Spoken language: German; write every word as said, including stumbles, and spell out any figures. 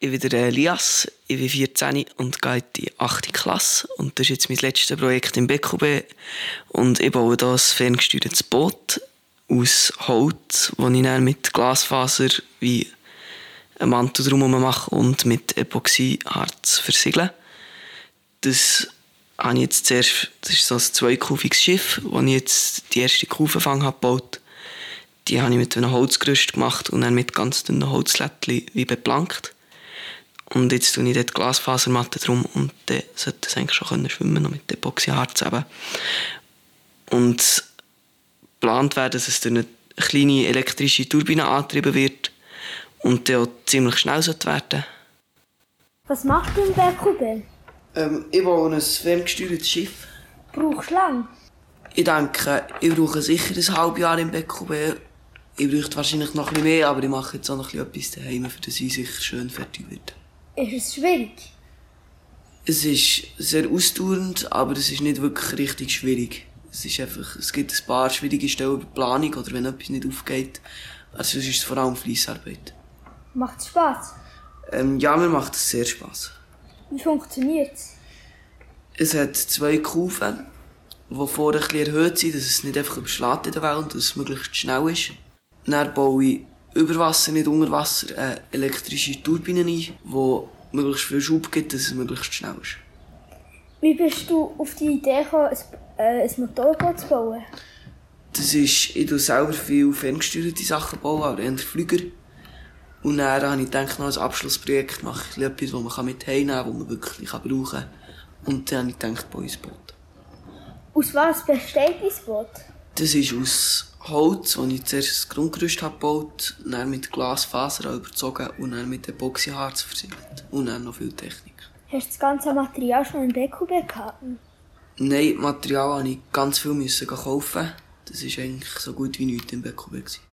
ich bin der Elias, ich bin vierzehn und gehe in die achte Klasse. Und das ist jetzt mein letztes Projekt im B Q B. Und ich baue hier ein ferngesteuertes Boot aus Holz, das ich dann mit Glasfaser wie einen Mantel drumherum mache und mit Epoxyharz versiegle. Das habe ich jetzt zuerst, das ist so ein zweikufiges Schiff, das ich jetzt die erste Kufenfang gebaut habe. Die habe ich mit einem Holzgerüst gemacht und dann mit ganz dünnen Holzlättchen wie beplankt. Und jetzt tue ich dort Glasfasermatte drum und dann sollte es eigentlich schon schwimmen können, mit Epoxyharz eben. Und geplant wäre, dass es durch eine kleine elektrische Turbine angetrieben wird und dann auch ziemlich schnell werden sollte. Was machst du im B Q B? Ähm, ich baue ein ferngesteuertes Schiff. Brauchst du lang? Ich denke, ich brauche sicher ein halbes Jahr im B Q B. Ich bräuchte wahrscheinlich noch ein bisschen mehr, aber ich mache jetzt auch noch etwas daheim, für das ich sicher schön fertig wird. Ist es schwierig? Es ist sehr ausdauernd, aber es ist nicht wirklich richtig schwierig. Es ist einfach, es gibt ein paar schwierige Stellen bei Planung oder wenn etwas nicht aufgeht. Also es ist vor allem Fleissarbeit. Macht es Spass? Ähm, ja, mir macht es sehr Spass. Wie funktioniert es? Es hat zwei Kufen, die vorne ein bisschen erhöht sind, dass es nicht einfach überschlägt in der Welt und dass es möglichst schnell ist. Dann baue ich über Wasser, nicht unter Wasser, eine elektrische Turbine ein, die möglichst viel Schub gibt, dass es möglichst schnell ist. Wie bist du auf die Idee gekommen, ein, äh, ein Motorboot zu bauen? Das ist, ich baue selber viel ferngesteuerte Sachen, bauen, aber eher Flüger. Und dann habe ich gedacht, noch als Abschlussprojekt mache ich etwas, das man mit heimnehmen kann, das man wirklich brauchen kann. Und dann habe ich gedacht, ich baue ein Boot. Aus was besteht dein Boot? Das ist aus Holz, das ich zuerst das Grundgerüst gebaut habe, dann mit Glasfaser überzogen und dann mit Epoxyharz versiegelt. Und dann noch viel Technik. Hast du das ganze Material schon im B Q B gehabt? Nein, Material musste ich ganz viel kaufen. Das war eigentlich so gut wie nichts im B Q B.